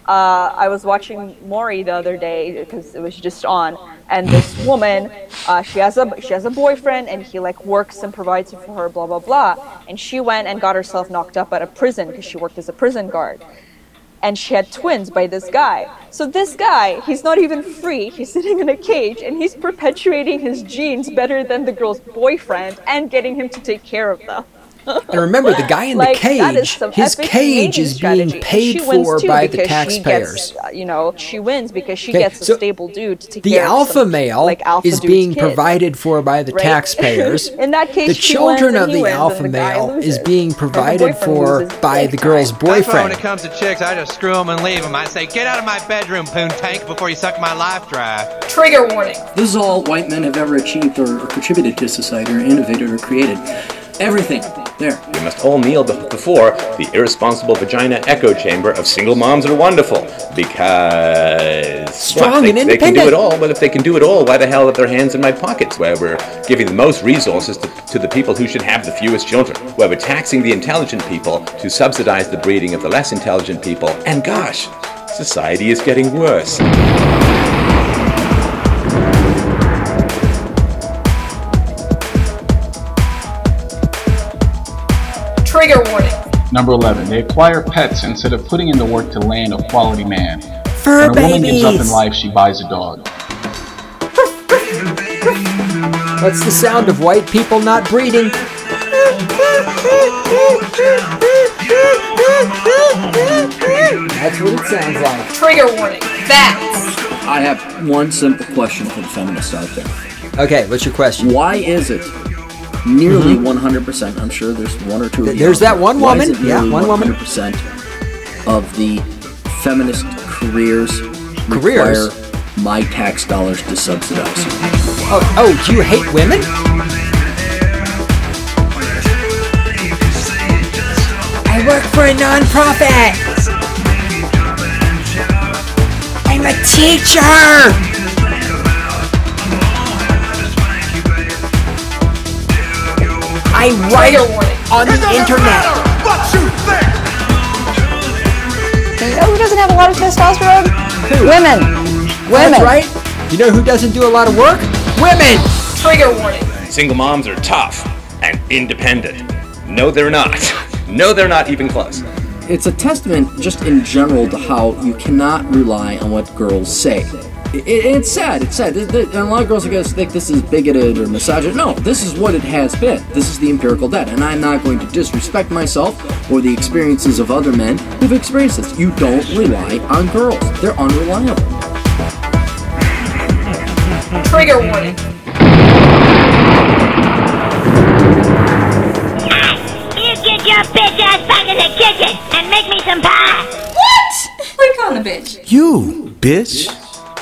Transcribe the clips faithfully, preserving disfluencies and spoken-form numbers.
uh, I was watching Maury the other day because it was just on, and this woman, uh, she has a she has a boyfriend, and he like works and provides for her, blah blah blah. And she went and got herself knocked up at a prison because she worked as a prison guard. And she had twins by this guy. So this guy, he's not even free. He's sitting in a cage, and he's perpetuating his genes better than the girl's boyfriend and getting him to take care of them. And remember, the guy in like, the cage, his cage is being paid for by the taxpayers. Gets, uh, you know, she wins because she okay, gets a so stable dude to take the care of alpha some, male like, alpha is being kid, provided for by the right? taxpayers. In that case, the children of the wins, alpha the male loses. is being provided for by the girl's boyfriend. That's why when it comes to chicks, I just screw them and leave them. I say, get out of my bedroom, Poontank, before you suck my life dry. Trigger warning. This is all white men have ever achieved or, or contributed to society or innovated or created. Everything. There. We must all kneel before the irresponsible vagina echo chamber of single moms are wonderful. Because... Strong well, they, and independent. They can do it all, but if they can do it all, why the hell have their hands in my pockets, where we're giving the most resources to, to the people who should have the fewest children, where we're taxing the intelligent people to subsidize the breeding of the less intelligent people, and gosh, society is getting worse. Trigger warning. Number eleven. They acquire pets instead of putting in the work to land a quality man. Fur when a woman babies. gives up in life, she buys a dog. What's the sound of white people not breeding? That's what it sounds like. Trigger warning. Bats. I have one simple question for the feminists out there. Okay, what's your question? Why is it nearly mm-hmm. one hundred percent, I'm sure there's one or two of you There's that one why woman, is it yeah, one one hundred woman. percent of the feminist careers, careers require my tax dollars to subsidize? Oh, oh, do you hate women? I work for a non-profit. I'm a teacher. I write on the internet. You know who doesn't have a lot of testosterone? Who? Women. Women. That's right. You know who doesn't do a lot of work? Women. Trigger warning. Single moms are tough and independent. No, they're not. No, they're not even close. It's a testament just in general to how you cannot rely on what girls say. It, it, it's sad, it's sad. And a lot of girls are going to think this is bigoted or misogynist. No, this is what it has been. This is the empirical data. And I'm not going to disrespect myself or the experiences of other men who've experienced this. You don't rely on girls. They're unreliable. Trigger warning. You get your bitch ass back in the kitchen and make me some pie. What? Click on the bitch. You bitch.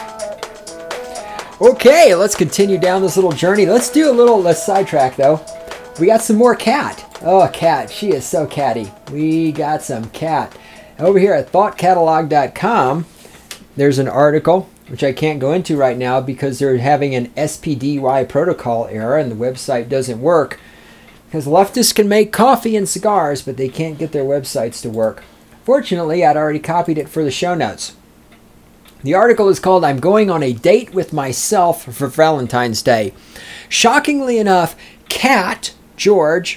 Okay, let's continue down this little journey. Let's do a little, let's sidetrack though. We got some more cat. Oh, cat. She is so catty. We got some cat. Over here at thought catalog dot com, there's an article, which I can't go into right now because they're having an S P D Y protocol error and the website doesn't work. Because leftists can make coffee and cigars, but they can't get their websites to work. Fortunately, I'd already copied it for the show notes. The article is called I'm Going on a Date with Myself for Valentine's Day. Shockingly enough, Cat, George,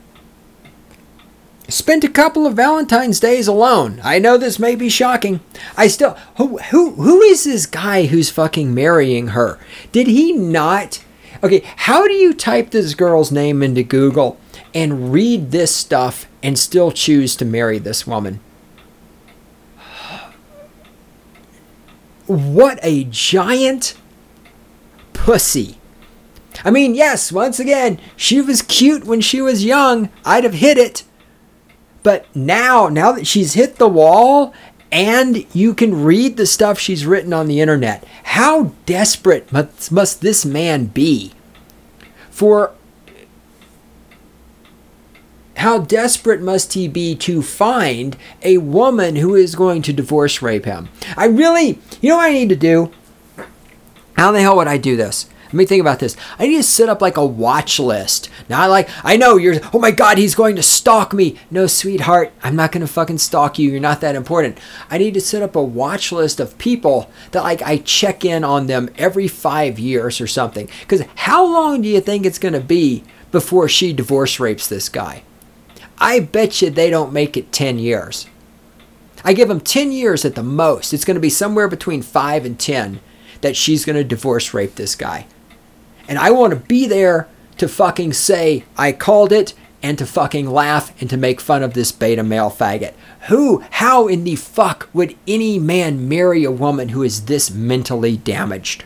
spent a couple of Valentine's days alone. I know this may be shocking. I still... Who, who, who is this guy who's fucking marrying her? Did he not... Okay, how do you type this girl's name into Google and read this stuff and still choose to marry this woman? What a giant pussy. I mean, yes, once again, she was cute when she was young. I'd have hit it. But now, now that she's hit the wall and you can read the stuff she's written on the internet, how desperate must, must this man be for... How desperate must he be to find a woman who is going to divorce rape him? I really, you know what I need to do? How the hell would I do this? Let me think about this. I need to set up like a watch list. Now I like, I know you're, oh my God, he's going to stalk me. No, sweetheart, I'm not going to fucking stalk you. You're not that important. I need to set up a watch list of people that like I check in on them every five years or something. Because how long do you think it's going to be before she divorce rapes this guy? I bet you they don't make it ten years. I give them ten years at the most. It's going to be somewhere between five and ten that she's going to divorce rape this guy. And I want to be there to fucking say I called it and to fucking laugh and to make fun of this beta male faggot. Who, how in the fuck would any man marry a woman who is this mentally damaged?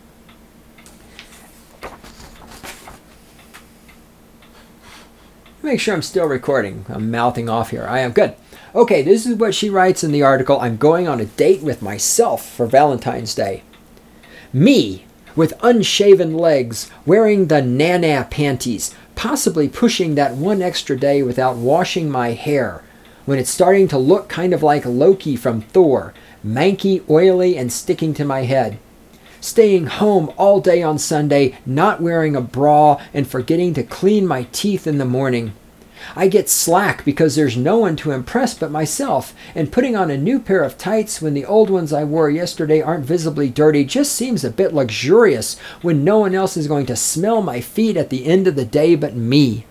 Make sure I'm still recording. I'm mouthing off here. I am good. Okay, this is what she writes in the article. I'm going on a date with myself for Valentine's Day. Me, with unshaven legs, wearing the Nana panties, possibly pushing that one extra day without washing my hair, when it's starting to look kind of like Loki from Thor, manky, oily, and sticking to my head. Staying home all day on Sunday, not wearing a bra, and forgetting to clean my teeth in the morning. I get slack because there's no one to impress but myself, and putting on a new pair of tights when the old ones I wore yesterday aren't visibly dirty just seems a bit luxurious when no one else is going to smell my feet at the end of the day but me.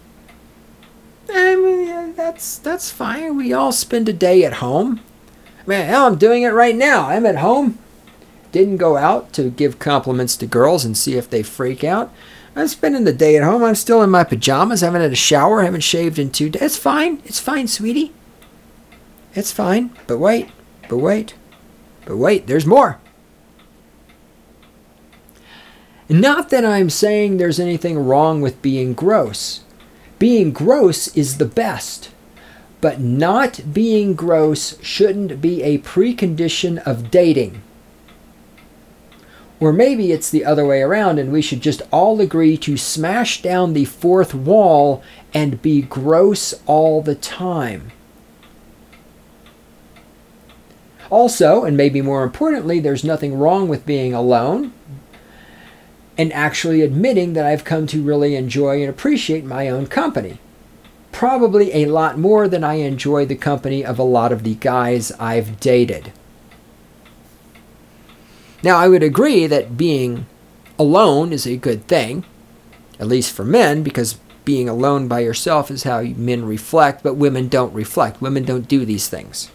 I mean, that's, that's fine. We all spend a day at home. Man, hell, I'm doing it right now. I'm at home. Didn't go out to give compliments to girls and see if they freak out. I'm spending the day at home. I'm still in my pajamas. I haven't had a shower. I haven't shaved in two days. It's fine. It's fine, sweetie. It's fine. But wait. But wait. But wait. There's more. Not that I'm saying there's anything wrong with being gross. Being gross is the best. But not being gross shouldn't be a precondition of dating. Or maybe it's the other way around and we should just all agree to smash down the fourth wall and be gross all the time. Also, and maybe more importantly, there's nothing wrong with being alone and actually admitting that I've come to really enjoy and appreciate my own company. Probably a lot more than I enjoy the company of a lot of the guys I've dated. Now, I would agree that being alone is a good thing, at least for men, because being alone by yourself is how men reflect, but women don't reflect. Women don't do these things.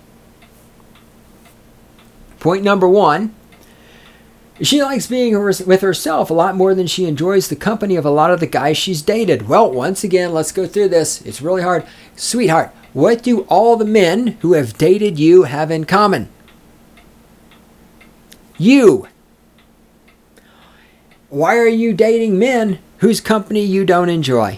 Point number one, she likes being with herself a lot more than she enjoys the company of a lot of the guys she's dated. Well, once again, let's go through this. It's really hard. Sweetheart, what do all the men who have dated you have in common? You. Why are you dating men whose company you don't enjoy?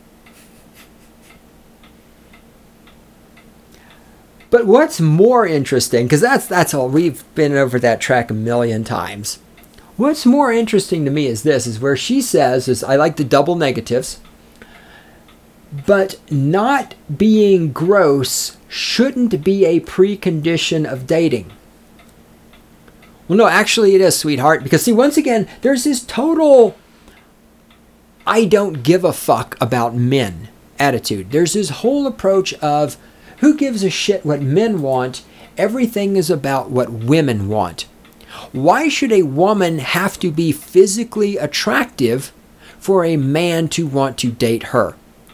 But what's more interesting, because that's that's all, we've been over that track a million times. What's more interesting to me is this, is where she says, is I like the double negatives, but not being gross shouldn't be a precondition of dating. Well, no, actually it is, sweetheart. Because, see, once again, there's this total I don't give a fuck about men attitude. There's this whole approach of who gives a shit what men want? Everything is about what women want. Why should a woman have to be physically attractive for a man to want to date her?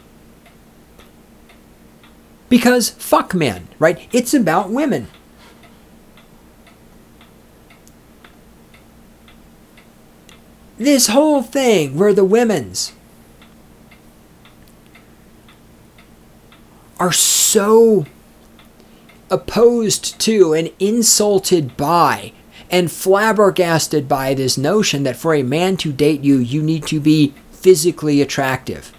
Because fuck men, right? It's about women. This whole thing where the women's are so opposed to and insulted by and flabbergasted by this notion that for a man to date you, you need to be physically attractive.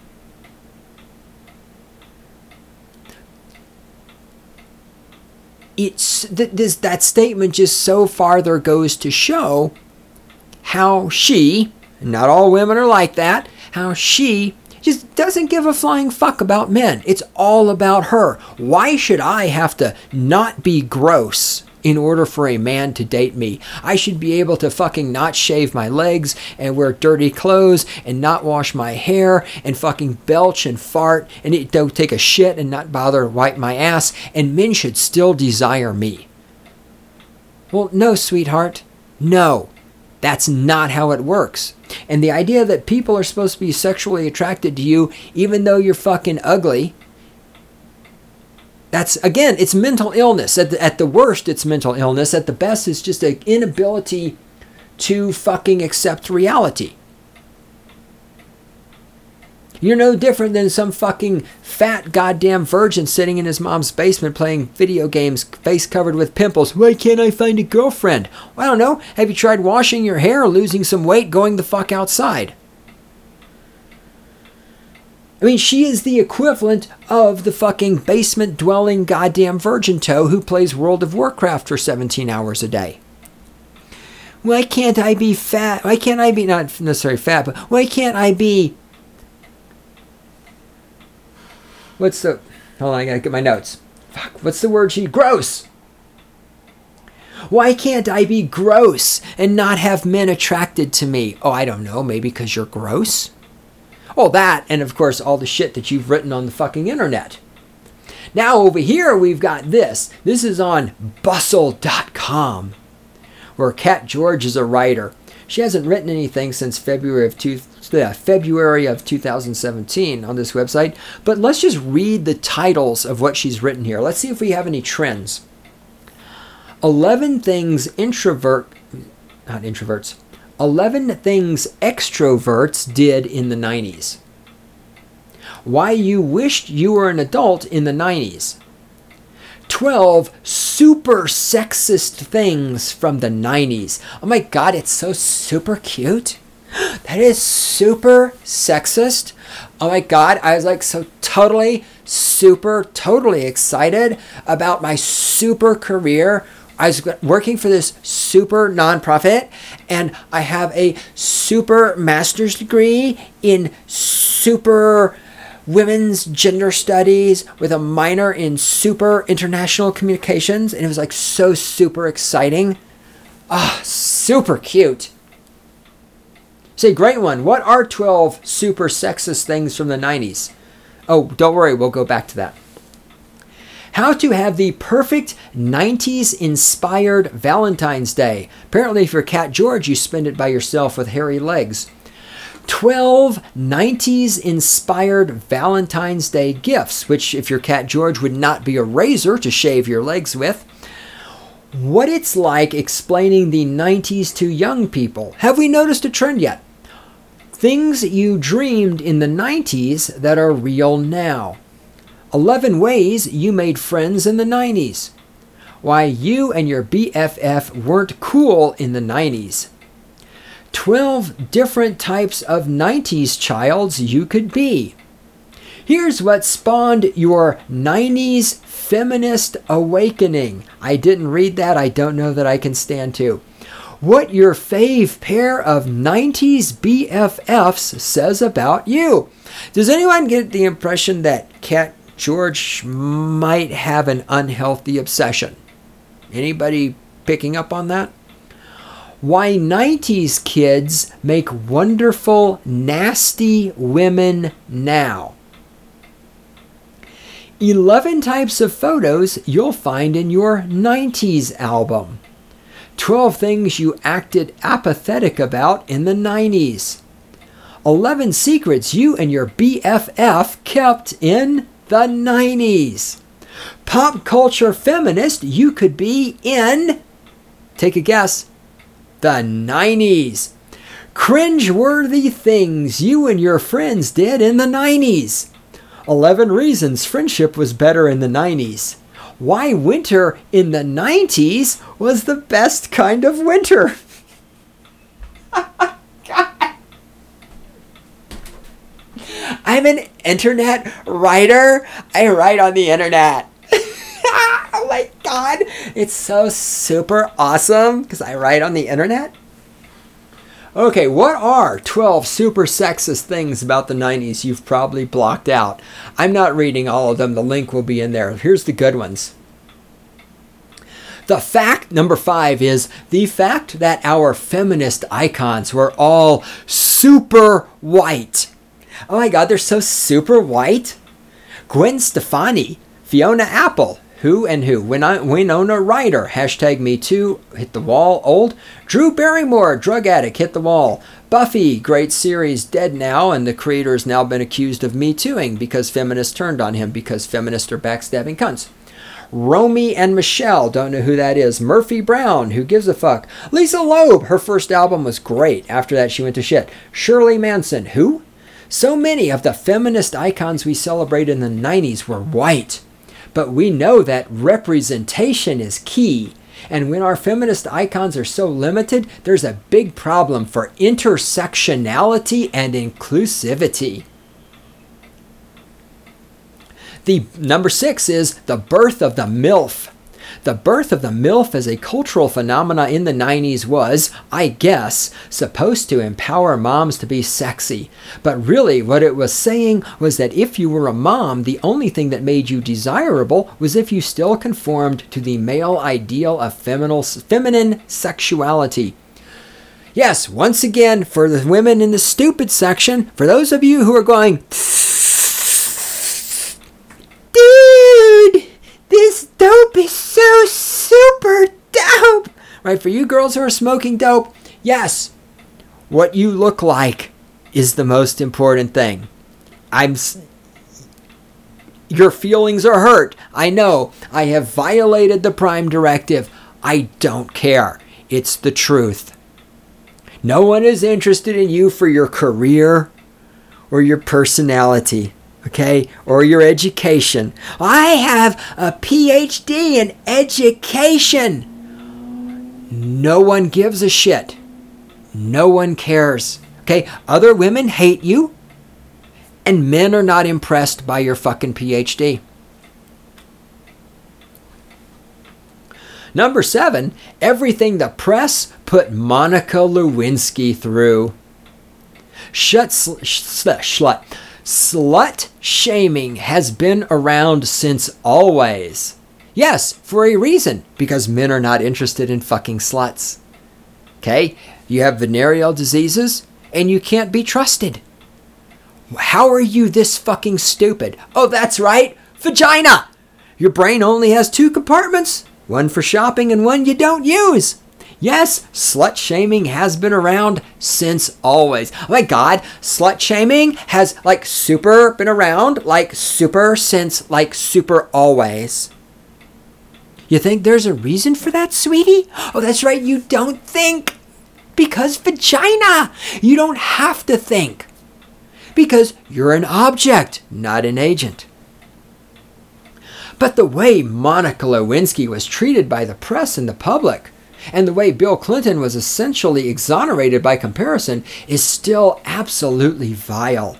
It's th- this that statement just so farther goes to show how she, and not all women are like that, how she just doesn't give a flying fuck about men. It's all about her. Why should I have to not be gross in order for a man to date me. I should be able to fucking not shave my legs and wear dirty clothes and not wash my hair and fucking belch and fart and it, don't take a shit and not bother to wipe my ass, and men should still desire me. Well, no, sweetheart. No. That's not how it works. And the idea that people are supposed to be sexually attracted to you even though you're fucking ugly, that's, again, it's mental illness. At the, at the worst, it's mental illness. At the best, it's just an inability to fucking accept reality. You're no different than some fucking fat goddamn virgin sitting in his mom's basement playing video games, face covered with pimples. Why can't I find a girlfriend? Well, I don't know. Have you tried washing your hair, losing some weight, going the fuck outside? I mean, she is the equivalent of the fucking basement-dwelling goddamn virgin toe who plays World of Warcraft for seventeen hours a day. Why can't I be fat? Why can't I be, not necessarily fat, but why can't I be... What's the... Hold on, I gotta get my notes. Fuck, what's the word she... Gross! Why can't I be gross and not have men attracted to me? Oh, I don't know, maybe because you're gross? Oh, that, and of course, all the shit that you've written on the fucking internet. Now, over here, we've got this. This is on bustle dot com, where Kat George is a writer. She hasn't written anything since February of two, uh, February of two thousand seventeen on this website, but let's just read the titles of what she's written here. Let's see if we have any trends. eleven things introvert, not introverts, eleven things extroverts did in the nineties. Why you wished you were an adult in the nineties. twelve super sexist things from the nineties. Oh my god, it's so super cute. That is super sexist. Oh my god, I was like so totally, super, totally excited about my super career. I was working for this super nonprofit, and I have a super master's degree in super women's gender studies with a minor in super international communications, and it was like so super exciting. Ah, oh, super cute. Say, great one. What are twelve super sexist things from the nineties? Oh, don't worry, we'll go back to that. How to have the perfect nineties-inspired Valentine's Day. Apparently, if you're Kat George, you spend it by yourself with hairy legs. twelve nineties-inspired Valentine's Day gifts, which, if you're Kat George, would not be a razor to shave your legs with. What it's like explaining the nineties to young people. Have we noticed a trend yet? Things you dreamed in the nineties that are real now. eleven ways you made friends in the nineties. Why you and your B F F weren't cool in the nineties. twelve different types of nineties childs you could be. Here's what spawned your nineties feminist awakening. I didn't read that. I don't know that I can stand to. What your fave pair of nineties B F Fs says about you. Does anyone get the impression that Kat George might have an unhealthy obsession? Anybody picking up on that? Why nineties kids make wonderful, nasty women now. eleven types of photos you'll find in your nineties album. twelve things you acted apathetic about in the nineties. eleven secrets you and your B F F kept in the nineties. Pop culture feminist you could be in, take a guess, the nineties. Cringe-worthy things you and your friends did in the nineties. eleven reasons friendship was better in the nineties. Why winter in the nineties was the best kind of winter. God. I'm an internet writer. I write on the internet. Oh my god. It's so super awesome because I write on the internet. Okay, what are twelve super sexist things about the nineties you've probably blocked out? I'm not reading all of them. The link will be in there. Here's the good ones. The fact, number five, is the fact that our feminist icons were all super white. Oh my God, they're so super white. Gwen Stefani, Fiona Apple, who and who? Win- Winona Ryder, hashtag Me Too, hit the wall, old. Drew Barrymore, drug addict, hit the wall. Buffy, great series, dead now, and the creator's now been accused of Me Tooing because feminists turned on him because feminists are backstabbing cunts. Romy and Michelle, don't know who that is. Murphy Brown, who gives a fuck. Lisa Loeb, her first album was great. After that, she went to shit. Shirley Manson, who? So many of the feminist icons we celebrated in the nineties were white. But we know that representation is key. And when our feminist icons are so limited, there's a big problem for intersectionality and inclusivity. The number six is the birth of the MILF. The birth of the MILF as a cultural phenomena in the nineties was, I guess, supposed to empower moms to be sexy. But really what it was saying was that if you were a mom, the only thing that made you desirable was if you still conformed to the male ideal of feminine, feminine sexuality. Yes, once again, for the women in the stupid section, for those of you who are going, dude, this dope is so super dope. Right, for you girls who are smoking dope, yes, what you look like is the most important thing. I'm... Your feelings are hurt. I know. I have violated the Prime Directive. I don't care. It's the truth. No one is interested in you for your career or your personality. Okay, or your education. I have a P H D in education. No one gives a shit. No one cares. Okay, other women hate you, and men are not impressed by your fucking P H D. Number seven, everything the press put Monica Lewinsky through. Shut sl- sl- slut. Slut shaming has been around since always. Yes, for a reason, because men are not interested in fucking sluts. Okay? You have venereal diseases, and you can't be trusted. How are you this fucking stupid? Oh, that's right, vagina! Your brain only has two compartments, one for shopping and one you don't use. Yes, slut shaming has been around since always. Oh my God, slut shaming has like super been around, like super since like super always. You think there's a reason for that, sweetie? Oh, that's right, you don't think. Because vagina. You don't have to think. Because you're an object, not an agent. But the way Monica Lewinsky was treated by the press and the public, and the way Bill Clinton was essentially exonerated by comparison, is still absolutely vile.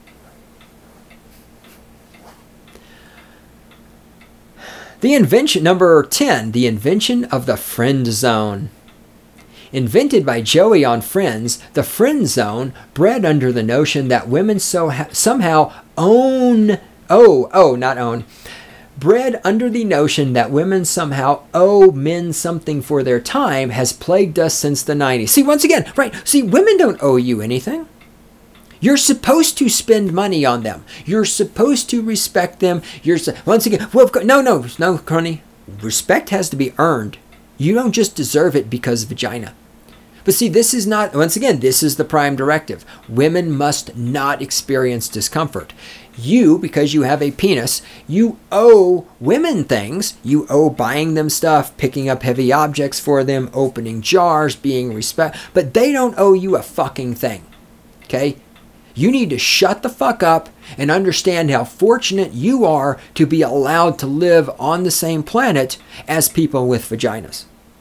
The invention, number ten, the invention of the friend zone. Invented by Joey on Friends, the friend zone bred under the notion that women so ha- somehow own, oh, oh, not own, bred under the notion that women somehow owe men something for their time has plagued us since the nineties. See, once again, right, see, women don't owe you anything. You're supposed to spend money on them. You're supposed to respect them. You're su- once again, well, no, no, no, Connie. Respect has to be earned. You don't just deserve it because of vagina. But see, this is not, once again, this is the Prime Directive. Women must not experience discomfort. You, because you have a penis, you owe women things. You owe buying them stuff, picking up heavy objects for them, opening jars, being respect. But they don't owe you a fucking thing. Okay? You need to shut the fuck up and understand how fortunate you are to be allowed to live on the same planet as people with vaginas.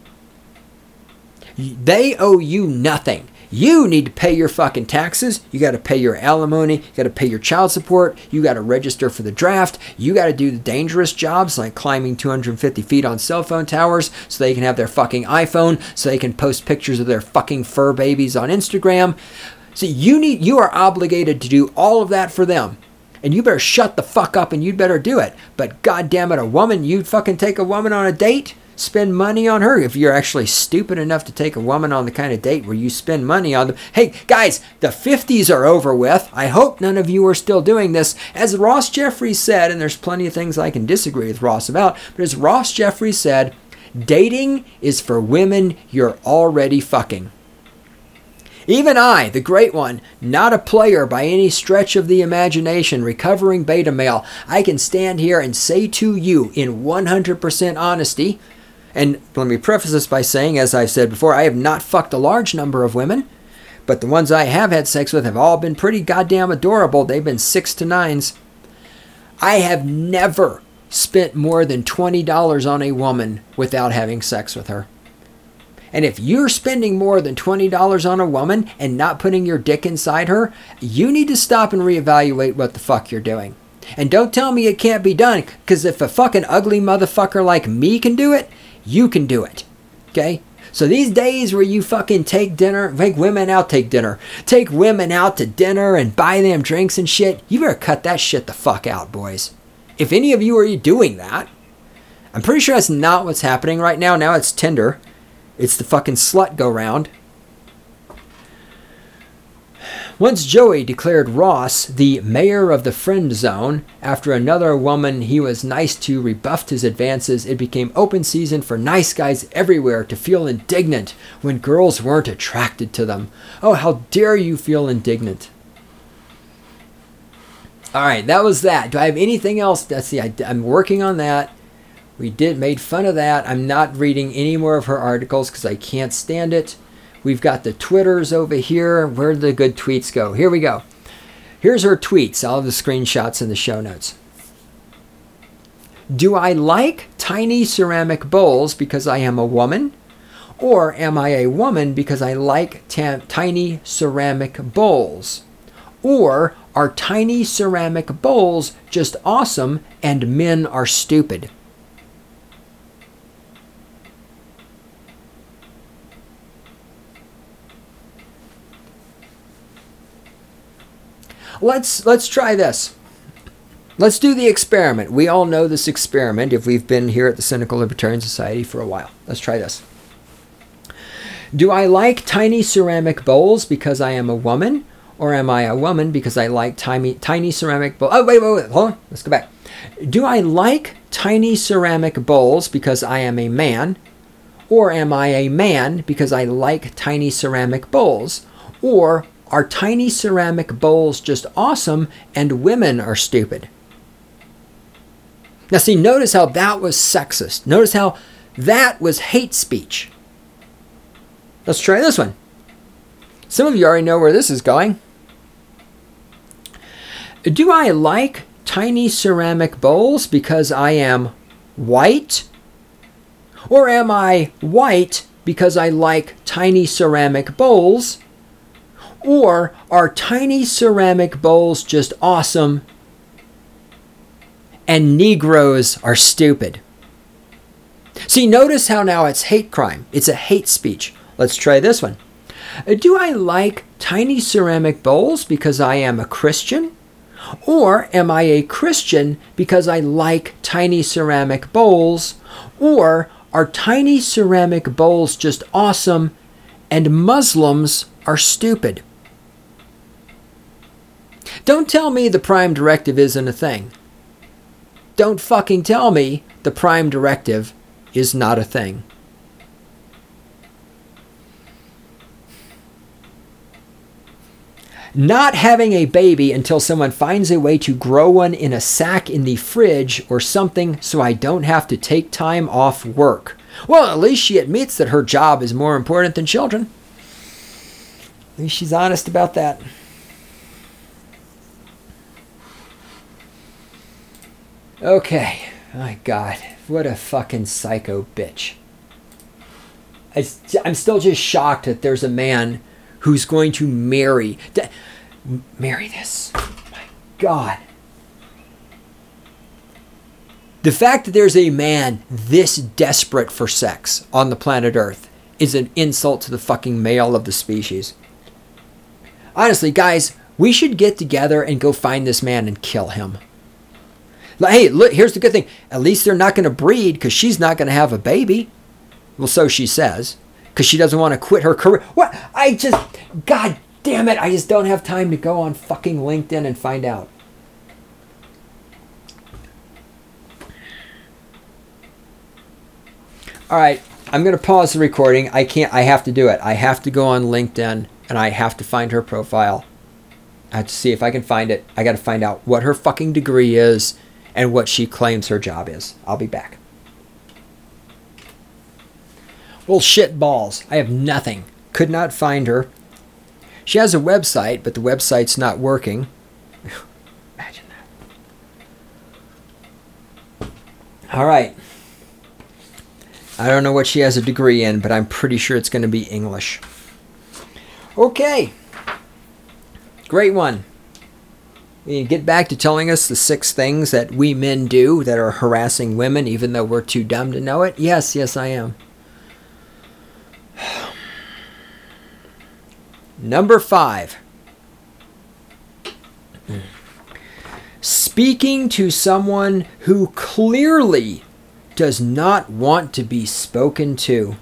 They owe you nothing. You need to pay your fucking taxes. You got to pay your alimony. You got to pay your child support. You got to register for the draft. You got to do the dangerous jobs like climbing two hundred fifty feet on cell phone towers so they can have their fucking iPhone, so they can post pictures of their fucking fur babies on Instagram. See, you need, you are obligated to do all of that for them. And you better shut the fuck up and you'd better do it. But goddamn it, a woman, you'd fucking take a woman on a date? spend money on her. If you're actually stupid enough to take a woman on the kind of date where you spend money on them. Hey, guys, the fifties are over with. I hope none of you are still doing this. As Ross Jeffries said, and there's plenty of things I can disagree with Ross about, but as Ross Jeffries said, dating is for women you're already fucking. Even I, the great one, not a player by any stretch of the imagination, recovering beta male, I can stand here and say to you in one hundred percent honesty, and let me preface this by saying, as I've said before, I have not fucked a large number of women, but the ones I have had sex with have all been pretty goddamn adorable. They've been six to nines. I have never spent more than twenty dollars on a woman without having sex with her. And if you're spending more than twenty dollars on a woman and not putting your dick inside her, you need to stop and reevaluate what the fuck you're doing. And don't tell me it can't be done, because if a fucking ugly motherfucker like me can do it, you can do it. Okay? So these days where you fucking take dinner, take women out, take dinner, take women out to dinner and buy them drinks and shit, you better cut that shit the fuck out, boys. If any of you are doing that, I'm pretty sure that's not what's happening right now. Now it's Tinder. It's the fucking slut go round. Once Joey declared Ross the mayor of the friend zone after another woman he was nice to rebuffed his advances, it became open season for nice guys everywhere to feel indignant when girls weren't attracted to them. Oh, how dare you feel indignant. All right, that was that. Do I have anything else? That's the, I, I'm working on that. We did made fun of that. I'm not reading any more of her articles because I can't stand it. We've got the Twitters over here. Where did the good tweets go? Here we go. Here's her tweets. I'll have the screenshots in the show notes. Do I like tiny ceramic bowls because I am a woman? Or am I a woman because I like t- tiny ceramic bowls? Or are tiny ceramic bowls just awesome and men are stupid? Let's let's try this. Let's do the experiment. We all know this experiment if we've been here at the Cynical Libertarian Society for a while. Let's try this. Do I like tiny ceramic bowls because I am a woman? Or am I a woman because I like tiny, tiny ceramic bowls? Oh, wait, wait, wait. Hold on. Let's go back. Do I like tiny ceramic bowls because I am a man? Or am I a man because I like tiny ceramic bowls? Or are tiny ceramic bowls just awesome and women are stupid? Now see, notice how that was sexist. Notice how that was hate speech. Let's try this one. Some of you already know where this is going. Do I like tiny ceramic bowls because I am white? Or am I white because I like tiny ceramic bowls? Or are tiny ceramic bowls just awesome and Negroes are stupid? See, notice how now it's hate crime. It's a hate speech. Let's try this one. Do I like tiny ceramic bowls because I am a Christian? Or am I a Christian because I like tiny ceramic bowls? Or are tiny ceramic bowls just awesome and Muslims are stupid? Don't tell me the prime directive isn't a thing. Don't fucking tell me the prime directive is not a thing. Not having a baby until someone finds a way to grow one in a sack in the fridge or something so I don't have to take time off work. Well, at least she admits that her job is more important than children. At least she's honest about that. Okay. My God. What a fucking psycho bitch. I, I'm still just shocked that there's a man who's going to marry... De- marry this. My God. The fact that there's a man this desperate for sex on the planet Earth is an insult to the fucking male of the species. Honestly, guys, we should get together and go find this man and kill him. Like, hey, look, here's the good thing. At least they're not going to breed because she's not going to have a baby. Well, so she says. Because she doesn't want to quit her career. What? I just, God damn it. I just don't have time to go on fucking LinkedIn and find out. All right. I'm going to pause the recording. I can't, I have to do it. I have to go on LinkedIn and I have to find her profile. I have to see if I can find it. I got to find out what her fucking degree is and what she claims her job is. I'll be back. Well, shit balls. I have nothing. Could not find her. She has a website, but the website's not working. Imagine that. All right. I don't know what she has a degree in, but I'm pretty sure it's going to be English. Okay. Great one. We get back to telling us the six things that we men do that are harassing women, even though we're too dumb to know it. Yes, yes, I am. Number five. Speaking to someone who clearly does not want to be spoken to.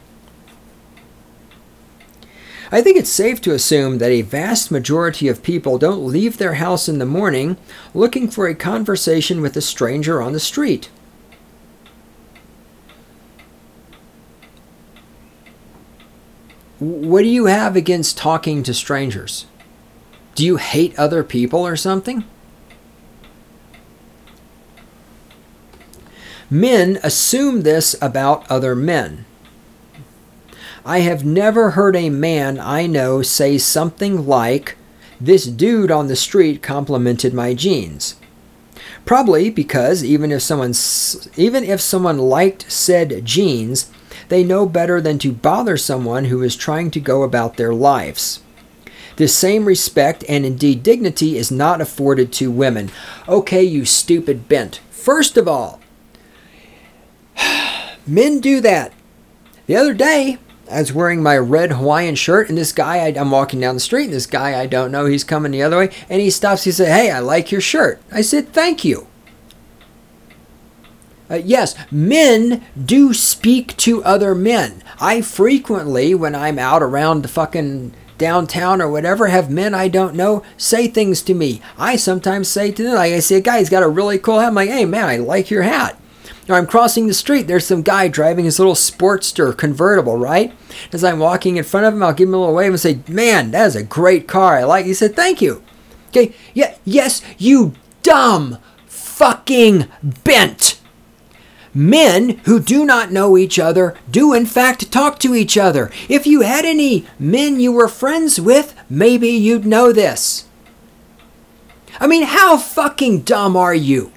I think it's safe to assume that a vast majority of people don't leave their house in the morning looking for a conversation with a stranger on the street. What do you have against talking to strangers? Do you hate other people or something? Men assume this about other men. I have never heard a man I know say something like, "This dude on the street complimented my jeans." Probably because even if someone, even if someone liked said jeans, they know better than to bother someone who is trying to go about their lives. This same respect and indeed dignity is not afforded to women. Okay, you stupid bent. First of all, men do that. The other day, I was wearing my red Hawaiian shirt, and this guy, I, I'm walking down the street, and this guy I don't know, he's coming the other way, and he stops, he said, "Hey, I like your shirt." I said, "Thank you." Uh, yes, men do speak to other men. I frequently, when I'm out around the fucking downtown or whatever, have men I don't know say things to me. I sometimes say to them, like I see a guy, he's got a really cool hat. I'm like, "Hey man, I like your hat." Or I'm crossing the street, there's some guy driving his little Sportster convertible, right? As I'm walking in front of him, I'll give him a little wave and say, "Man, that is a great car. I like it." He said, "Thank you." Okay, yeah, yes, you dumb fucking bent. Men who do not know each other do in fact talk to each other. If you had any men you were friends with, maybe you'd know this. I mean, how fucking dumb are you?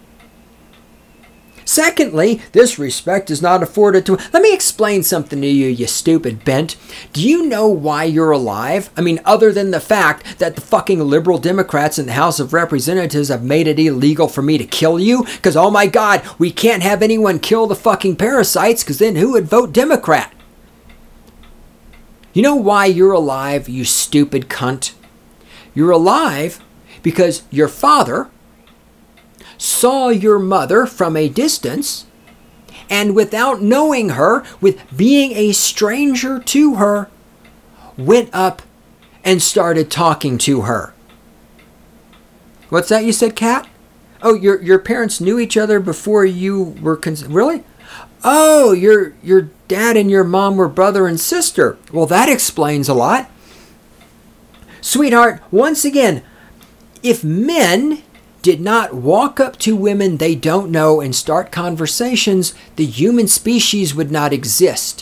Secondly, this respect is not afforded to... Let me explain something to you, you stupid bent. Do you know why you're alive? I mean, other than the fact that the fucking liberal Democrats in the House of Representatives have made it illegal for me to kill you? Because, oh my God, we can't have anyone kill the fucking parasites, because then who would vote Democrat? You know why you're alive, you stupid cunt? You're alive because your father saw your mother from a distance, and without knowing her, with being a stranger to her, went up and started talking to her. What's that you said, Kat? Oh, your your parents knew each other before you were cons- really? Oh, your your dad and your mom were brother and sister. Well, that explains a lot. Sweetheart, once again, if men did not walk up to women they don't know and start conversations, the human species would not exist.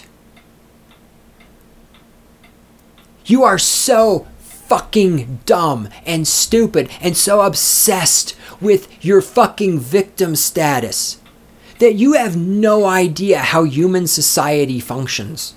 You are so fucking dumb and stupid and so obsessed with your fucking victim status that you have no idea how human society functions.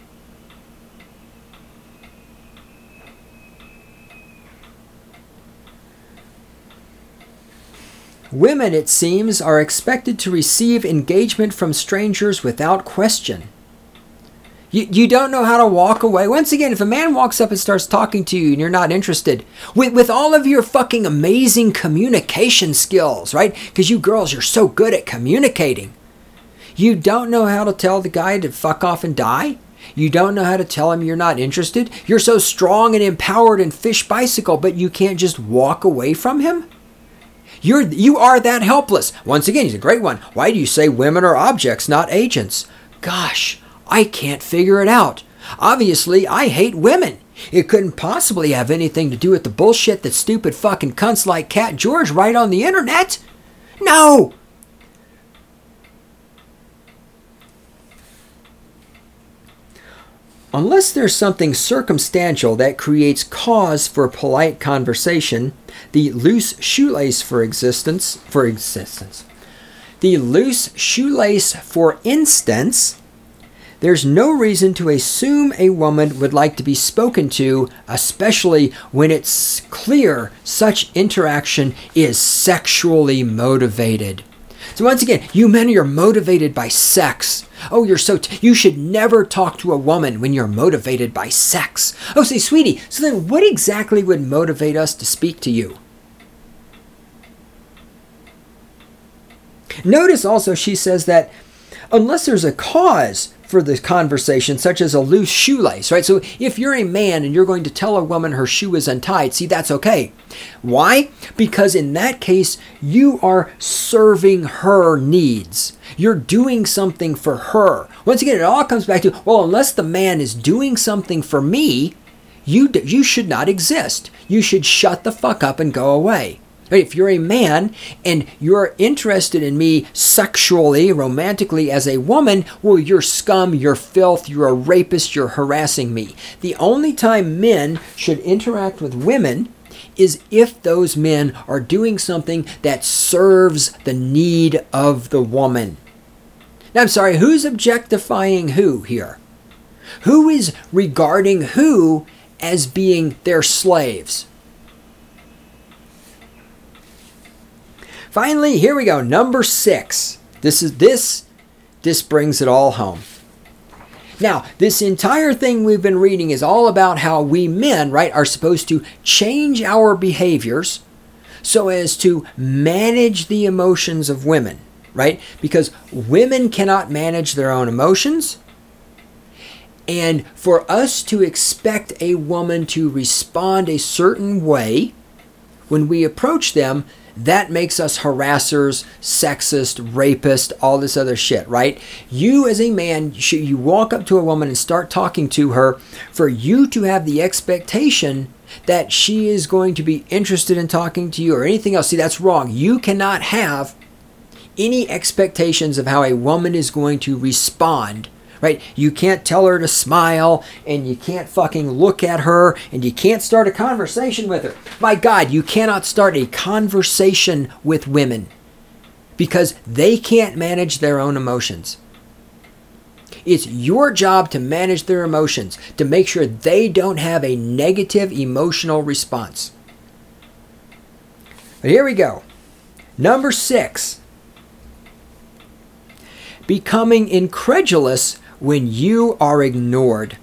Women, it seems, are expected to receive engagement from strangers without question. You, you don't know how to walk away. Once again, if a man walks up and starts talking to you and you're not interested, with, with all of your fucking amazing communication skills, right? Because you girls, you're so good at communicating. You don't know how to tell the guy to fuck off and die? You don't know how to tell him you're not interested? You're so strong and empowered and fish bicycle, but you can't just walk away from him? You're, you are that helpless. Once again, he's a great one. Why do you say women are objects, not agents? Gosh, I can't figure it out. Obviously, I hate women. It couldn't possibly have anything to do with the bullshit that stupid fucking cunts like Cat George write on the internet. No! Unless there's something circumstantial that creates cause for polite conversation, the loose shoelace for existence, for existence, the loose shoelace for instance, there's no reason to assume a woman would like to be spoken to, especially when it's clear such interaction is sexually motivated. So once again, you men are motivated by sex. Oh, you're so, t- you should never talk to a woman when you're motivated by sex. Oh, say, sweetie, so then what exactly would motivate us to speak to you? Notice also she says that unless there's a cause for the conversation, such as a loose shoelace, right? So if you're a man and you're going to tell a woman her shoe is untied, see, that's okay. Why? Because in that case, you are serving her needs. You're doing something for her. Once again, it all comes back to, well, unless the man is doing something for me, you, you should not exist. You should shut the fuck up and go away. If you're a man and you're interested in me sexually, romantically as a woman, well, you're scum, you're filth, you're a rapist, you're harassing me. The only time men should interact with women is if those men are doing something that serves the need of the woman. Now, I'm sorry, who's objectifying who here? Who is regarding who as being their slaves? Finally, here we go. Number six. This is this. This brings it all home. Now, this entire thing we've been reading is all about how we men, right, are supposed to change our behaviors so as to manage the emotions of women, right? Because women cannot manage their own emotions. And for us to expect a woman to respond a certain way when we approach them, that makes us harassers, sexist, rapist, all this other shit, right? You as a man, you walk up to a woman and start talking to her for you to have the expectation that she is going to be interested in talking to you or anything else. See, that's wrong. You cannot have any expectations of how a woman is going to respond, right? You can't tell her to smile, and you can't fucking look at her, and you can't start a conversation with her. My God, you cannot start a conversation with women because they can't manage their own emotions. It's your job to manage their emotions, to make sure they don't have a negative emotional response. But here we go. Number six. Becoming incredulous when you are ignored.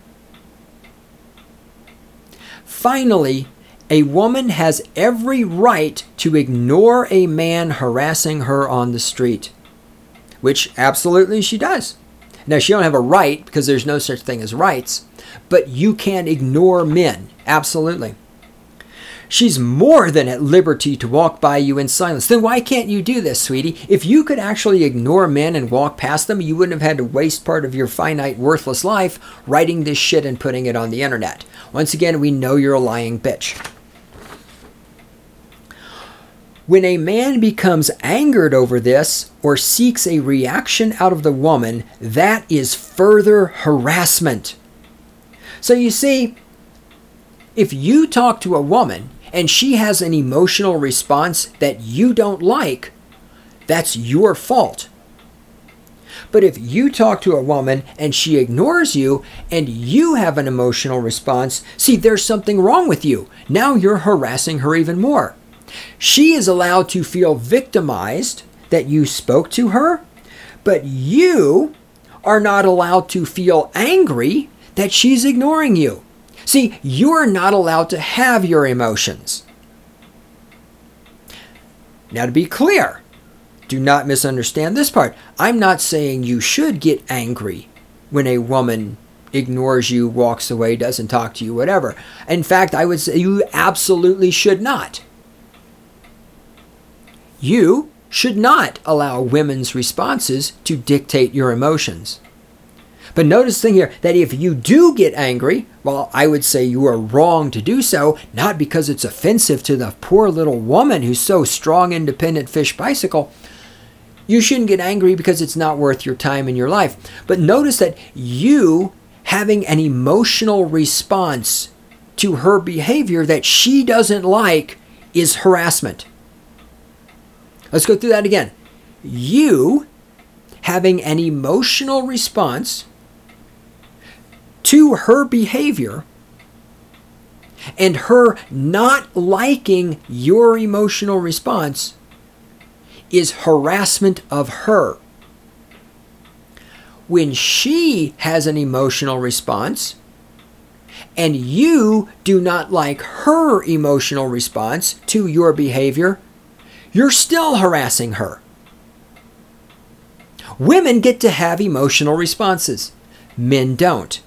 Finally, a woman has every right to ignore a man harassing her on the street, which absolutely she does. Now, she don't have a right because there's no such thing as rights, but you can ignore men, absolutely. She's more than at liberty to walk by you in silence. Then why can't you do this, sweetie? If you could actually ignore men and walk past them, you wouldn't have had to waste part of your finite, worthless life writing this shit and putting it on the internet. Once again, we know you're a lying bitch. When a man becomes angered over this or seeks a reaction out of the woman, that is further harassment. So you see, if you talk to a woman and she has an emotional response that you don't like, that's your fault. But if you talk to a woman and she ignores you and you have an emotional response, see, there's something wrong with you. Now you're harassing her even more. She is allowed to feel victimized that you spoke to her, but you are not allowed to feel angry that she's ignoring you. See, you're not allowed to have your emotions. Now, to be clear, do not misunderstand this part. I'm not saying you should get angry when a woman ignores you, walks away, doesn't talk to you, whatever. In fact, I would say you absolutely should not. You should not allow women's responses to dictate your emotions. But notice the thing here, that if you do get angry, well, I would say you are wrong to do so, not because it's offensive to the poor little woman who's so strong, independent fish bicycle. You shouldn't get angry because it's not worth your time in your life. But notice that you having an emotional response to her behavior that she doesn't like is harassment. Let's go through that again. You having an emotional response to her behavior and her not liking your emotional response is harassment of her. When she has an emotional response and you do not like her emotional response to your behavior, you're still harassing her. Women get to have emotional responses. Men don't.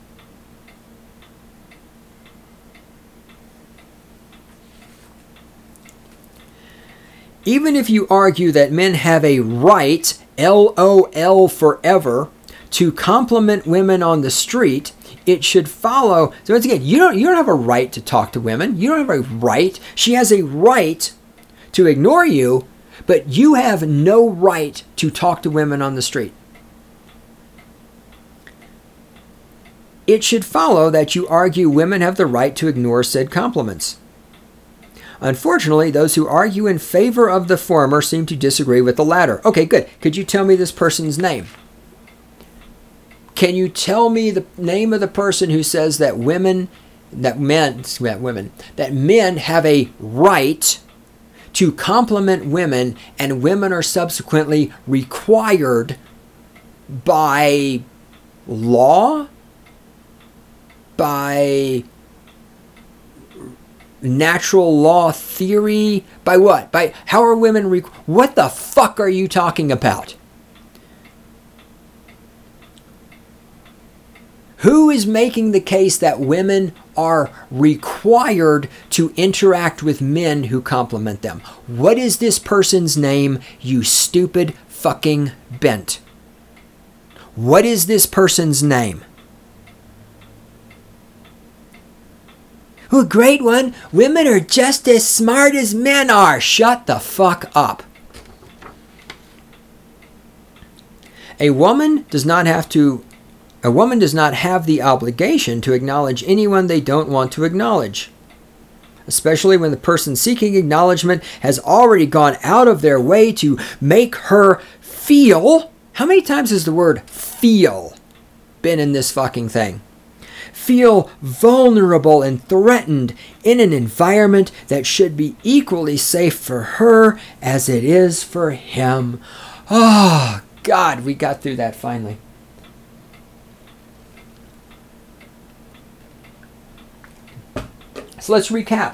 Even if you argue that men have a right, L O L forever, to compliment women on the street, it should follow. So once again, you don't you don't have a right to talk to women. You don't have a right. She has a right to ignore you, but you have no right to talk to women on the street. It should follow that you argue women have the right to ignore said compliments. Unfortunately, those who argue in favor of the former seem to disagree with the latter. Okay, good. Could you tell me this person's name? Can you tell me the name of the person who says that women, that men, that women, that men have a right to compliment women and women are subsequently required by law, by natural law theory, by what? By how are women re- what the fuck are you talking about? Who is making the case that women are required to interact with men who compliment them? What is this person's name, you stupid fucking bent? What is this person's name? Oh, great one. Women are just as smart as men are. Shut the fuck up. A woman does not have to, a woman does not have the obligation to acknowledge anyone they don't want to acknowledge, especially when the person seeking acknowledgement has already gone out of their way to make her feel. How many times has the word feel been in this fucking thing? Feel vulnerable and threatened in an environment that should be equally safe for her as it is for him. Oh, God, we got through that finally. So let's recap.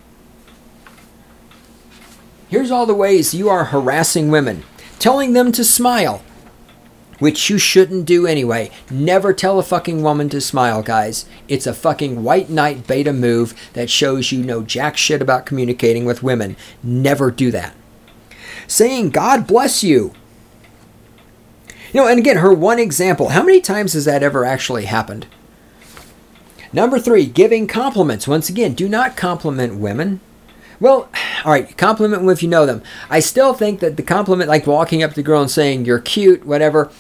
Here's all the ways you are harassing women. Telling them to smile, which you shouldn't do anyway. Never tell a fucking woman to smile, guys. It's a fucking white knight beta move that shows you know jack shit about communicating with women. Never do that. Saying, God bless you. You know, and again, her one example. How many times has that ever actually happened? Number three, giving compliments. Once again, do not compliment women. Well, all right, compliment them if you know them. I still think that the compliment, like walking up to the girl and saying, you're cute, whatever.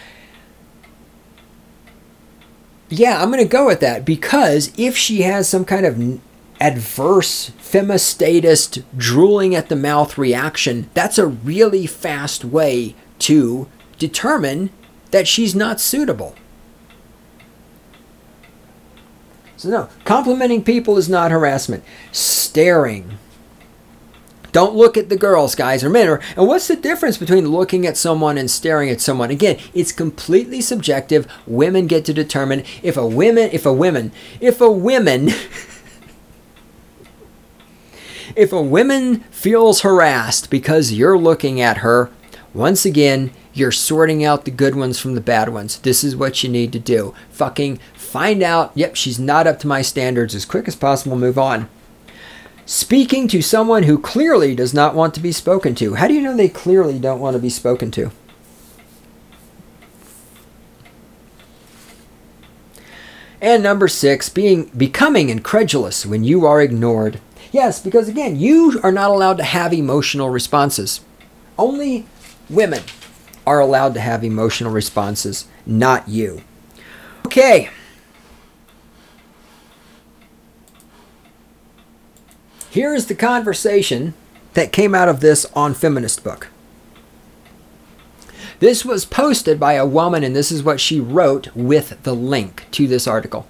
Yeah, I'm going to go with that, because if she has some kind of adverse, femistatist, drooling at the mouth reaction, that's a really fast way to determine that she's not suitable. So no, complimenting people is not harassment. Staring, Don't look at the girls, guys, or men. Or, and what's the difference between looking at someone and staring at someone? Again, it's completely subjective. Women get to determine if a woman, if a woman, if a woman, if a woman feels harassed because you're looking at her, once again, you're sorting out the good ones from the bad ones. This is what you need to do. Fucking find out, yep, she's not up to my standards as quick as possible, move on. Speaking to someone who clearly does not want to be spoken to. How do you know they clearly don't want to be spoken to? And number six, being becoming incredulous when you are ignored. Yes, because again, you are not allowed to have emotional responses. Only women are allowed to have emotional responses, not you. Okay. Here is the conversation that came out of this on Feminist Book. This was posted by a woman, and this is what she wrote with the link to this article.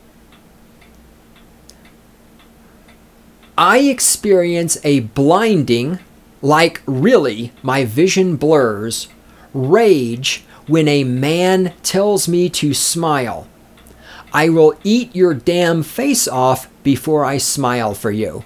I experience a blinding, like really my vision blurs, rage when a man tells me to smile. I will eat your damn face off before I smile for you.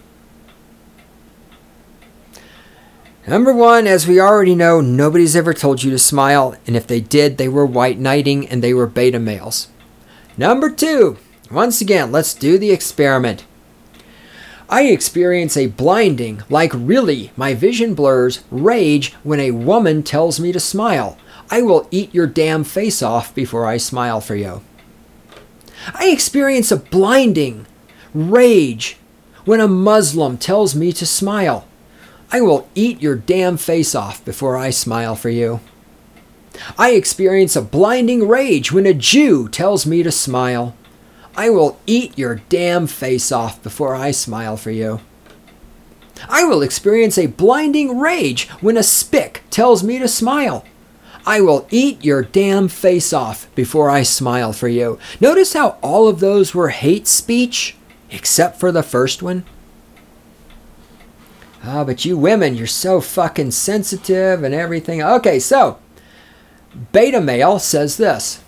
Number one, as we already know, nobody's ever told you to smile, and if they did, they were white knighting and they were beta males. Number two, once again, let's do the experiment. I experience a blinding, like really, my vision blurs, rage when a woman tells me to smile. I will eat your damn face off before I smile for you. I experience a blinding, rage when a Muslim tells me to smile. I will eat your damn face off before I smile for you. I experience a blinding rage when a Jew tells me to smile. I will eat your damn face off before I smile for you. I will experience a blinding rage when a spick tells me to smile. I will eat your damn face off before I smile for you. Notice how all of those were hate speech, except for the first one? Ah, oh, but you women, you're so fucking sensitive and everything. Okay, so, beta male says this.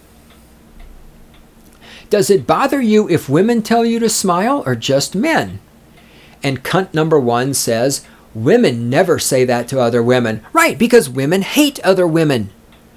Does it bother you if women tell you to smile or just men? And cunt number one says, women never say that to other women. Right, because women hate other women.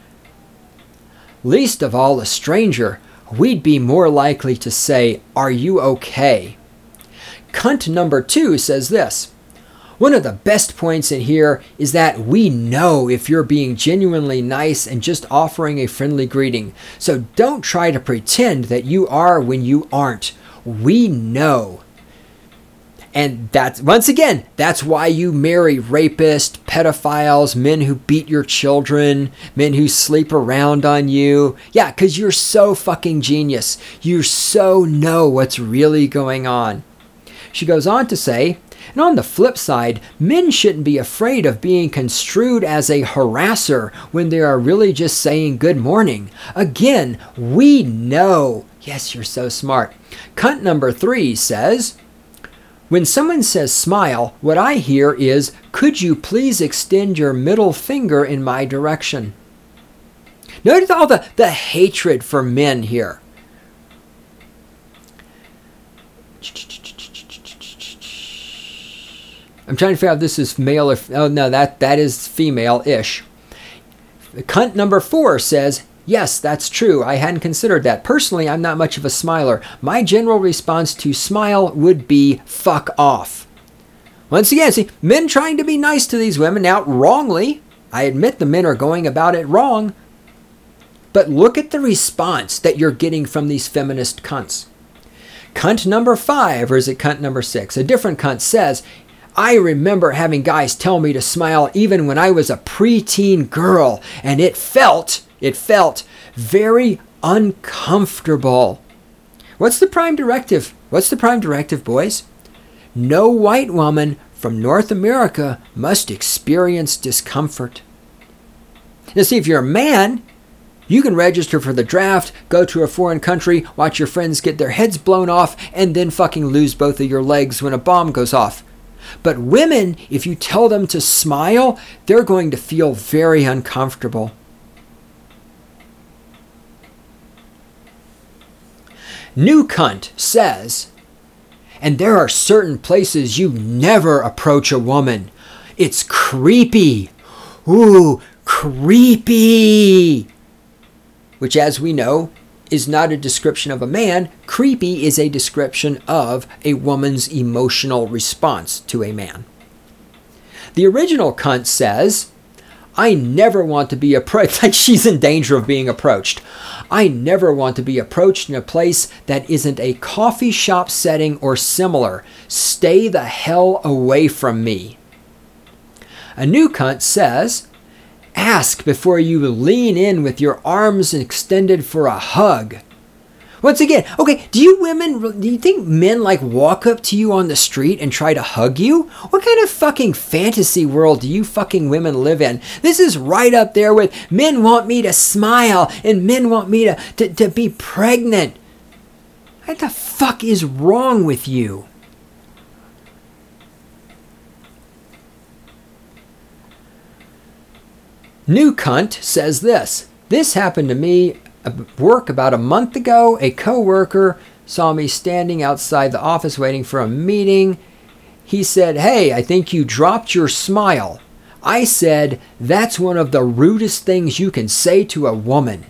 Least of all a stranger, we'd be more likely to say, are you okay? Cunt number two says this. One of the best points in here is that we know if you're being genuinely nice and just offering a friendly greeting. So don't try to pretend that you are when you aren't. We know. And that's, once again, that's why you marry rapists, pedophiles, men who beat your children, men who sleep around on you. Yeah, because you're so fucking genius. You so know what's really going on. She goes on to say, and on the flip side, men shouldn't be afraid of being construed as a harasser when they are really just saying good morning. Again, we know. Yes, you're so smart. Cunt number three says, when someone says smile, what I hear is, could you please extend your middle finger in my direction? Notice all the, the hatred for men here. I'm trying to figure out if this is male or... Oh, no, that, that is female-ish. Cunt number four says, yes, that's true. I hadn't considered that. Personally, I'm not much of a smiler. My general response to smile would be, fuck off. Once again, see, men trying to be nice to these women. Now, wrongly. I admit the men are going about it wrong. But look at the response that you're getting from these feminist cunts. Cunt number five, or is it cunt number six? A different cunt says, I remember having guys tell me to smile even when I was a preteen girl, and it felt, it felt very uncomfortable. What's the prime directive? What's the prime directive, boys? No white woman from North America must experience discomfort. Now see, if you're a man, you can register for the draft, go to a foreign country, watch your friends get their heads blown off, and then fucking lose both of your legs when a bomb goes off. But women, if you tell them to smile, they're going to feel very uncomfortable. New Cunt says, and there are certain places you never approach a woman. It's creepy. Ooh, creepy. Which, as we know, is not a description of a man. Creepy is a description of a woman's emotional response to a man. The original Cunt says, I never want to be approached, like she's in danger of being approached. I never want to be approached in a place that isn't a coffee shop setting or similar. Stay the hell away from me. A New Cunt says, ask before you lean in with your arms extended for a hug. Once again, okay, do you women, do you think men like walk up to you on the street and try to hug you? What kind of fucking fantasy world do you fucking women live in? This is right up there with men want me to smile and men want me to, to, to be pregnant. What the fuck is wrong with you? New Cunt says this. This happened to me at work about a month ago. A coworker saw me standing outside the office waiting for a meeting. He said, hey, I think you dropped your smile. I said, that's one of the rudest things you can say to a woman.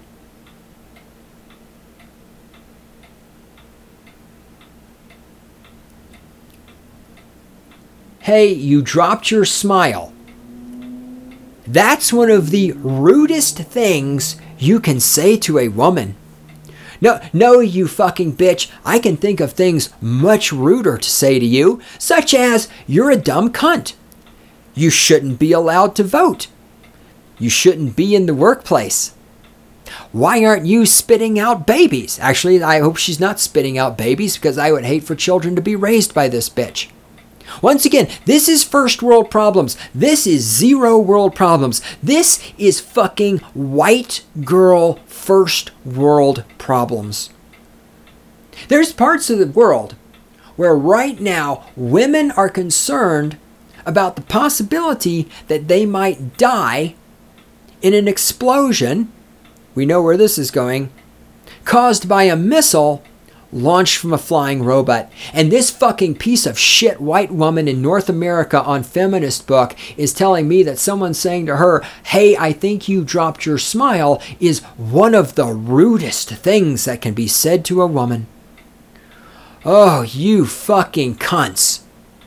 Hey, you dropped your smile. That's one of the rudest things you can say to a woman. No, no, you fucking bitch. I can think of things much ruder to say to you, such as, you're a dumb cunt. You shouldn't be allowed to vote. You shouldn't be in the workplace. Why aren't you spitting out babies? Actually, I hope she's not spitting out babies, because I would hate for children to be raised by this bitch. Once again, this is first world problems. This is zero world problems. This is fucking white girl first world problems. There's parts of the world where right now women are concerned about the possibility that they might die in an explosion, we know where this is going, caused by a missile launched from a flying robot. And this fucking piece of shit white woman in North America on Feminist Book is telling me that someone saying to her, hey, I think you dropped your smile, is one of the rudest things that can be said to a woman. Oh, you fucking cunts.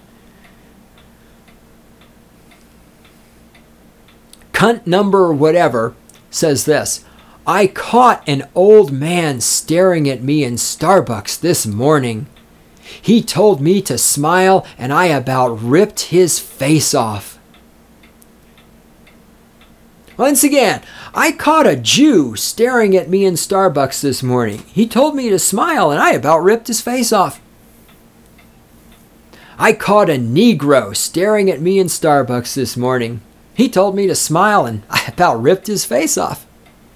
Cunt number whatever says this. I caught an old man staring at me in Starbucks this morning. He told me to smile and I about ripped his face off. Once again, I caught a Jew staring at me in Starbucks this morning. He told me to smile and I about ripped his face off. I caught a Negro staring at me in Starbucks this morning. He told me to smile and I about ripped his face off.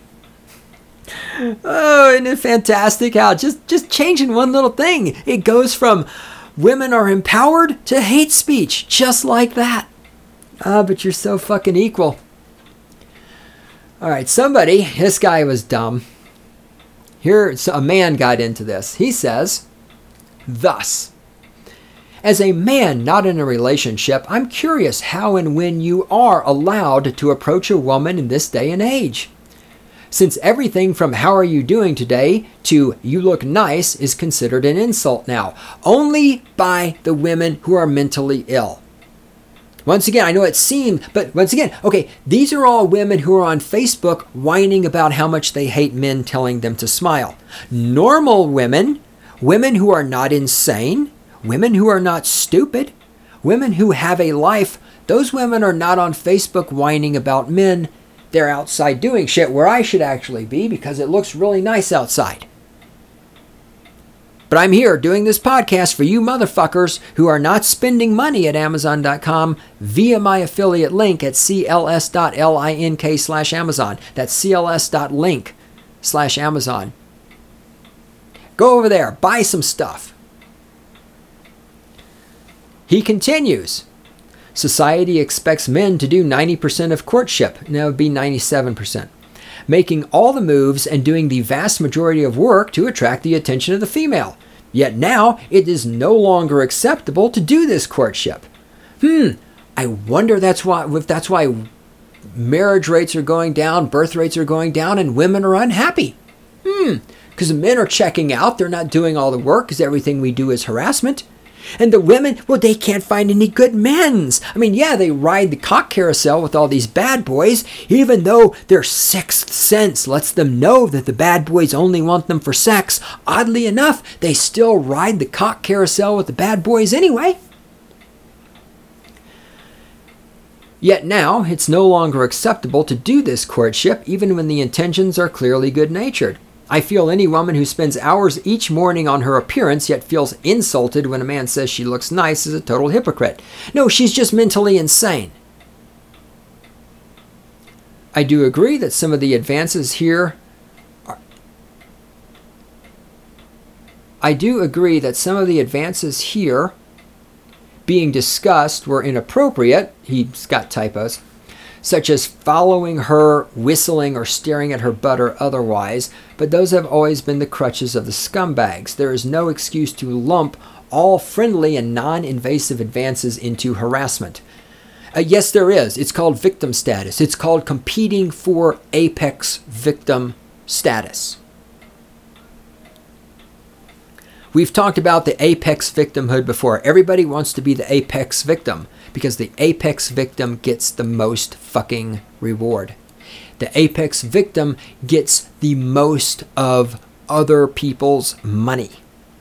Oh, isn't it fantastic how just, just changing one little thing, it goes from women are empowered to hate speech, just like that. Ah, but you're so fucking equal. All right, somebody, this guy was dumb. Here, so a man got into this. He says, thus, as a man not in a relationship, I'm curious how and when you are allowed to approach a woman in this day and age. Since everything from how are you doing today to you look nice is considered an insult now, only by the women who are mentally ill. Once again, I know it seemed, but once again, okay, these are all women who are on Facebook whining about how much they hate men telling them to smile. Normal women, women who are not insane, women who are not stupid, women who have a life, those women are not on Facebook whining about men. They're outside doing shit where I should actually be because it looks really nice outside. But I'm here doing this podcast for you motherfuckers who are not spending money at Amazon dot com via my affiliate link at cls.link slash Amazon. That's cls.link slash Amazon. Go over there, buy some stuff. He continues, society expects men to do ninety percent of courtship. No, it would be ninety-seven percent. Making all the moves and doing the vast majority of work to attract the attention of the female. Yet now, it is no longer acceptable to do this courtship. Hmm, I wonder that's why, if that's why marriage rates are going down, birth rates are going down, and women are unhappy. Hmm, because the men are checking out, they're not doing all the work because everything we do is harassment. And the women, well, they can't find any good men's. I mean, yeah, they ride the cock carousel with all these bad boys, even though their sixth sense lets them know that the bad boys only want them for sex. Oddly enough, they still ride the cock carousel with the bad boys anyway. Yet now, it's no longer acceptable to do this courtship, even when the intentions are clearly good-natured. I feel any woman who spends hours each morning on her appearance yet feels insulted when a man says she looks nice is a total hypocrite. No, she's just mentally insane. I do agree that some of the advances here are... I do agree that some of the advances here being discussed were inappropriate. He's got typos. Such as following her, whistling, or staring at her butt or otherwise, but those have always been the crutches of the scumbags. There is no excuse to lump all friendly and non-invasive advances into harassment. Uh, yes, there is. It's called victim status. It's called competing for apex victim status. We've talked about the apex victimhood before. Everybody wants to be the apex victim because the apex victim gets the most fucking reward. The apex victim gets the most of other people's money.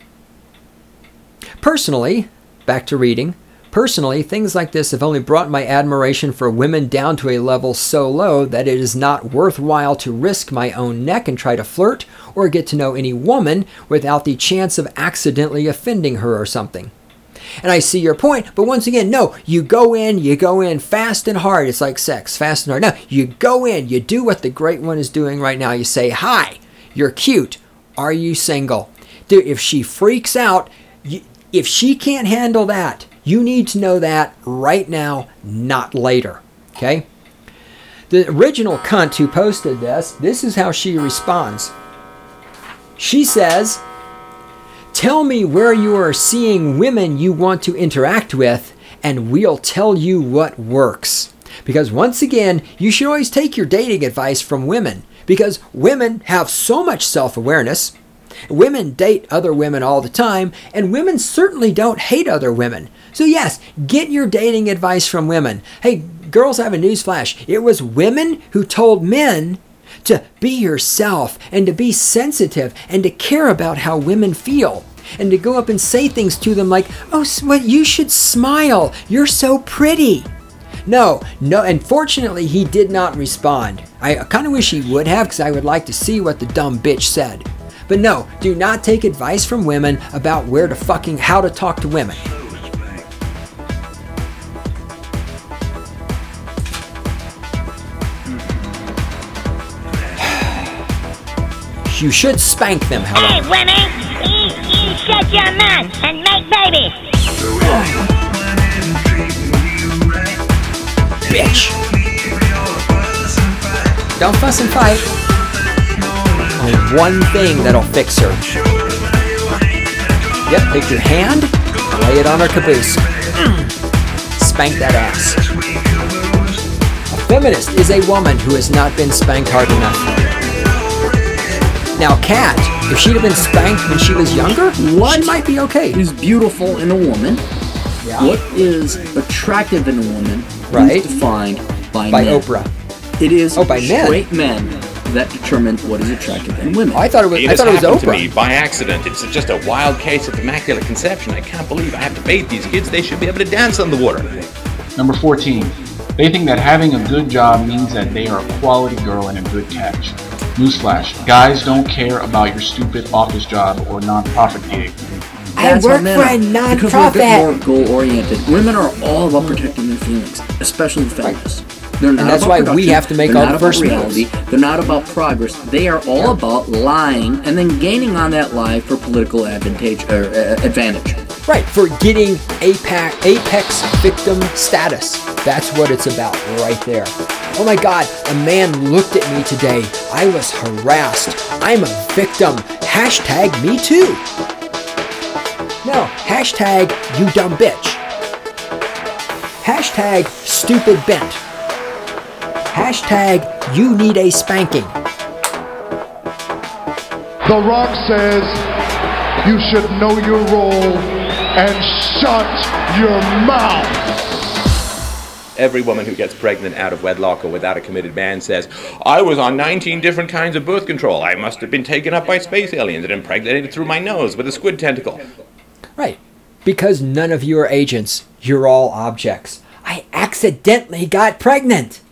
Personally, back to reading, personally, things like this have only brought my admiration for women down to a level so low that it is not worthwhile to risk my own neck and try to flirt or get to know any woman without the chance of accidentally offending her or something. And I see your point, but once again, no, you go in, you go in fast and hard. It's like sex, fast and hard. No, you go in, you do what the great one is doing right now. You say, hi, you're cute. Are you single? Dude, if she freaks out, you, if she can't handle that, you need to know that right now, not later. Okay? The original cunt who posted this, this is how she responds. She says, tell me where you are seeing women you want to interact with, and we'll tell you what works. Because once again, you should always take your dating advice from women, because women have so much self-awareness. Women date other women all the time, and women certainly don't hate other women. So yes, get your dating advice from women. Hey, girls, I have a newsflash. It was women who told men to be yourself and to be sensitive and to care about how women feel and to go up and say things to them like, oh, well, you should smile. You're so pretty. No, no, unfortunately, he did not respond. I kind of wish he would have because I would like to see what the dumb bitch said. But no, do not take advice from women about where to fucking, how to talk to women. You should spank them, however. Hey, women, you, you shut your mouth and make babies. Bitch. Don't fuss and fight. Only one thing that'll fix her. Yep, take your hand, lay it on her caboose. Mm. Spank that ass. A feminist is a woman who has not been spanked hard enough. Now, Kat, if she'd have been spanked when she was younger, what she might be okay. Is beautiful in a woman? Yeah. What is attractive in a woman right. is defined by, by men. Oprah. It is oh, by straight men. men that determine what is attractive in women. Oh, I thought it was. It I thought it was happened Oprah. to me by accident. It's just a wild case of immaculate conception. I can't believe I have to bathe these kids. They should be able to dance on the water. Number fourteen. They think that having a good job means that they are a quality girl and a good catch. Newsflash, guys don't care about your stupid office job or non-profit gig. I That's work for for a non-profit. Because we're a bit more goal-oriented. Women are all about protecting their feelings, especially the feminists. They're not and that's about why we have to make They're our not about first reality. moves. They're not about progress. They are all yeah. about lying and then gaining on that lie for political advantage or uh, advantage. Right, for getting Apex, Apex victim status. That's what it's about right there. Oh my God, a man looked at me today. I was harassed. I'm a victim. Hashtag me too. No, hashtag you dumb bitch. Hashtag stupid bent. Hashtag you need a spanking. The Rock says you should know your role and shut your mouth. Every woman who gets pregnant out of wedlock or without a committed man says, I was on nineteen different kinds of birth control. I must have been taken up by space aliens and impregnated through my nose with a squid tentacle. Right. Because none of you are agents. You're all objects. I accidentally got pregnant.